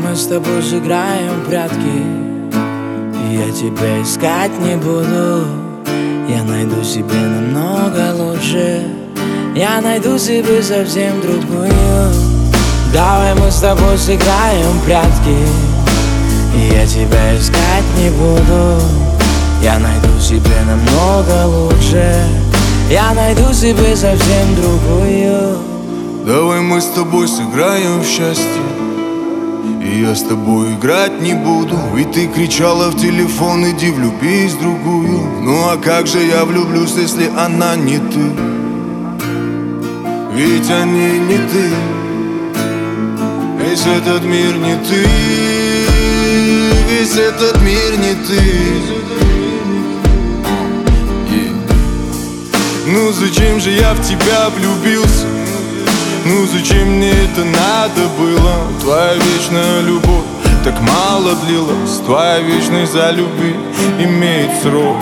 мы с тобой сыграем в прятки, и я тебя искать не буду. Я найду себе намного лучше, я найду себе совсем другую. Давай мы с тобой сыграем в прятки, и я тебя искать не буду. Я найду себе намного лучше, я найду себе совсем другую. Давай мы с тобой сыграем в счастье, и я с тобой играть не буду. Ведь ты кричала в телефон: иди влюбись в другую. Ну а как же я влюблюсь, если она не ты? Ведь они не ты, весь этот мир не ты, весь этот мир не ты. Ну зачем же я в тебя влюбился? Ну зачем мне это надо было? Твоя вечная любовь так мало длилась, твоя вечность за любви имеет срок.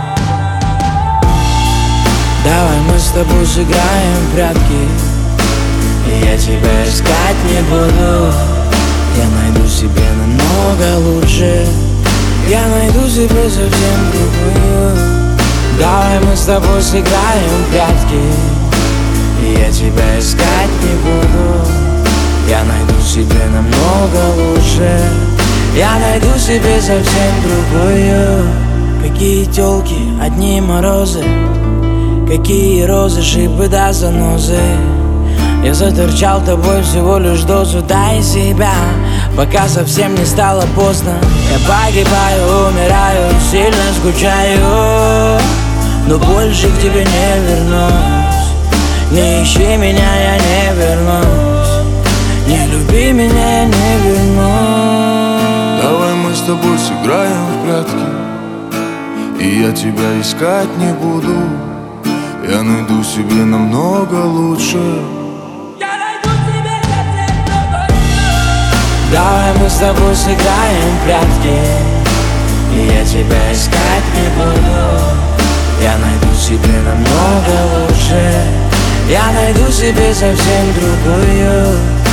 Давай мы с тобой сыграем в прятки, и я тебя искать не буду. Я найду себе намного лучше, я найду себе совсем другую. Давай мы с тобой сыграем в прятки, и я тебя искать не буду. Я найду себе намного лучше, я найду себе совсем другую. Какие тёлки, одни морозы, какие розы, шипы да занозы. Я заторчал тобой всего лишь дозу, дай себя, пока совсем не стало поздно. Я погибаю, умираю, сильно скучаю, но больше к тебе не вернусь. Не ищи меня, я не вернусь. Не люби меня, я не вернусь. Давай мы с тобой сыграем в прятки, и я тебя искать не буду. Я найду себе намного лучше. Давай мы с тобой сыграем в прятки, и я тебя искать не буду. Я найду себе намного лучше, я найду себе совсем другую.